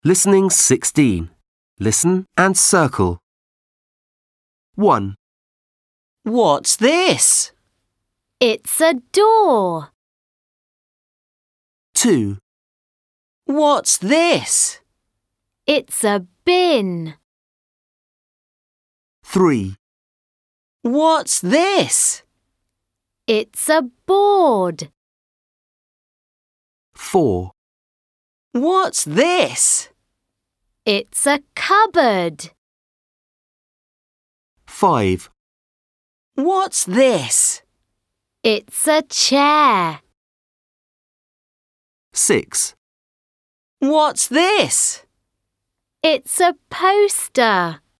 Listening 16. Listen and circle. 1, What's this? It's a door. 2, What's this? It's a bin. 3, What's this? It's a board. 4, What's this? It's a cupboard. 5, What's this? It's a chair. 6, What's this? It's a poster.